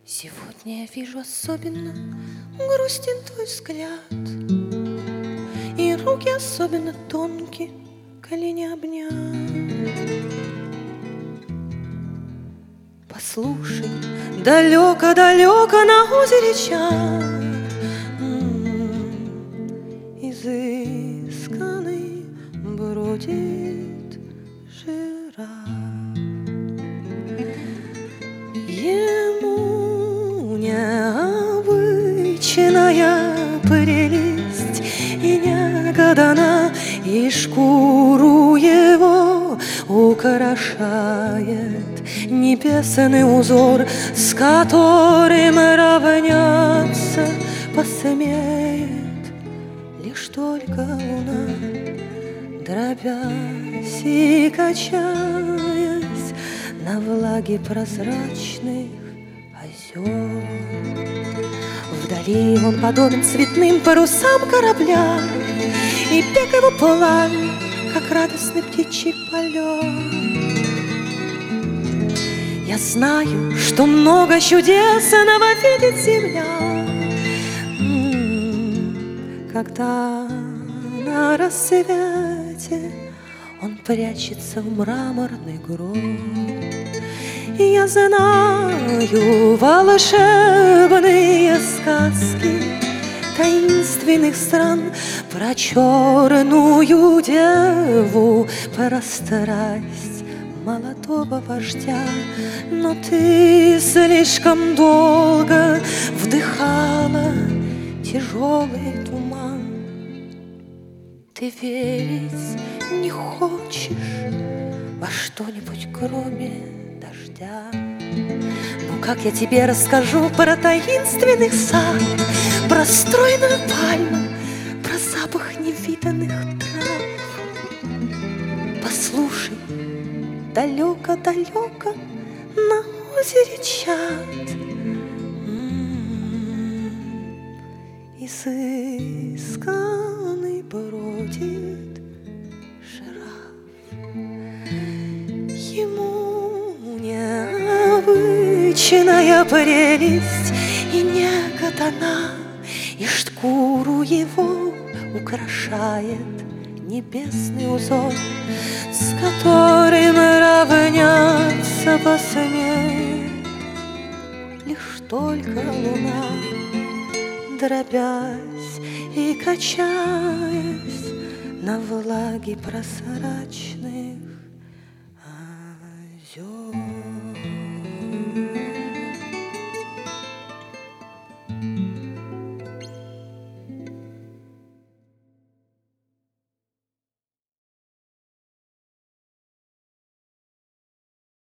Сегодня я вижу особенно грустен твой взгляд, и руки особенно тонкие, колени обнять. Послушай, далеко-далеко на озере чай изысканный бродит жираф. Ему необычная прелесть и няга дана, и шкуру его украшает небесный узор, с которым равняться посмеет лишь только луна, дробясь и качаясь на влаге прозрачных озер. Вдали он подобен цветным парусам корабля, и бег его пламя, как радостный птичий полет. Я знаю, что много чудесного видит земля, когда на рассвете он прячется в мраморный гроб. И я знаю волшебные сказки таинственных стран про черную деву, про страсть молодого вождя. Но ты слишком долго вдыхала тяжелый туман. Ты верить не хочешь во что-нибудь кроме дождя. Ну как я тебе расскажу про таинственный сад, про стройную пальму, про запах невиданных трав? Послушай, далеко-далеко на озере чат изысканный бродит жираф. Ему необычная прелесть и няга дана, и шкуру его украшает небесный узор, с которым равняться посмеет лишь только луна, дробясь и качаясь на влаге прозрачных озер.